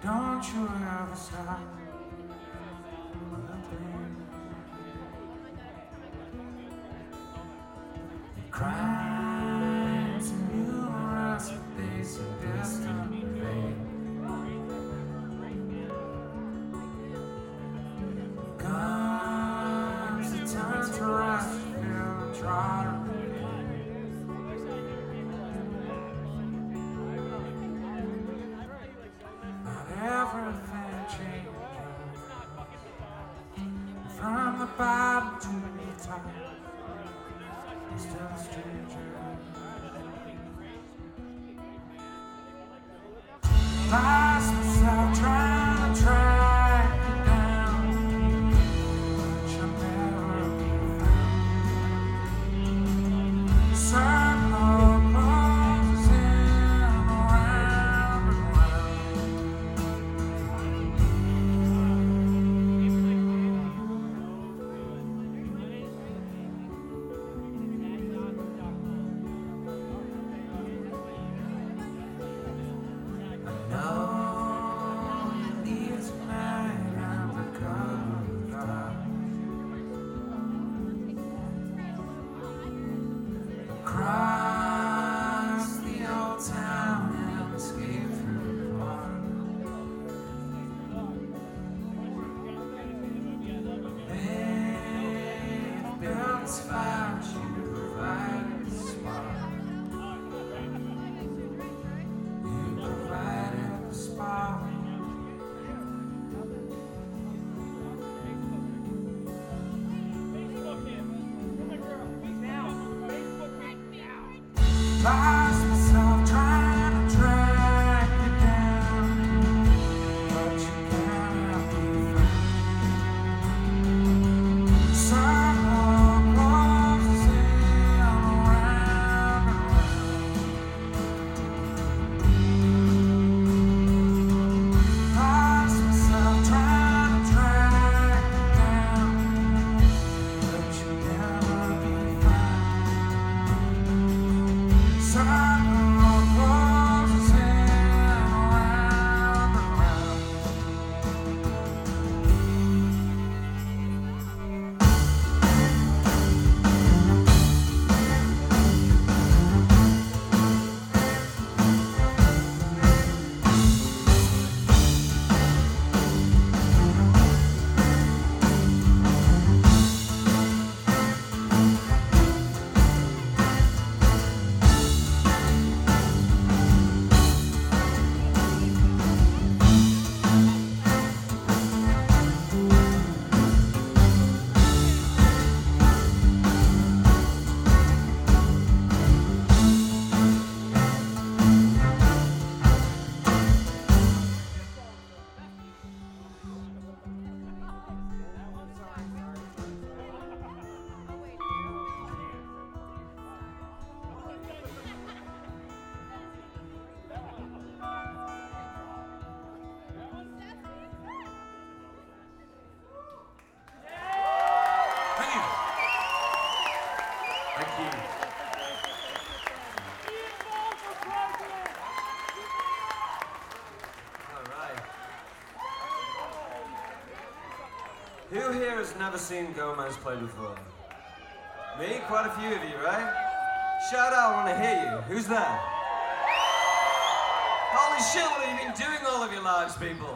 Don't you ever stop believing. Crimes and numerous, but they seem distant and vague. Guns that turn to rust, feel and try to everything changes from the bottom to the top. You're still a stranger. Lost myself trying to track you down, but you'll never be found. Circle closes in around and round. Across the old town and escape through the park. They've built spires, you provided the spark. You provided the spark. Lost myself trying to track you down, but you cannot be found. Circle closes in around and round. Lost myself trying to track you down, but you never be found. Circle closes in around and round. Thank you. Thank you. All right. Who here has never seen Gomez play before? Me? Quite a few of you, right? Shout out, I want to hear you. Who's there? Holy shit, what have you been doing all of your lives, people?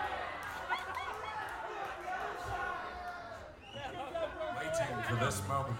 Waiting for this moment.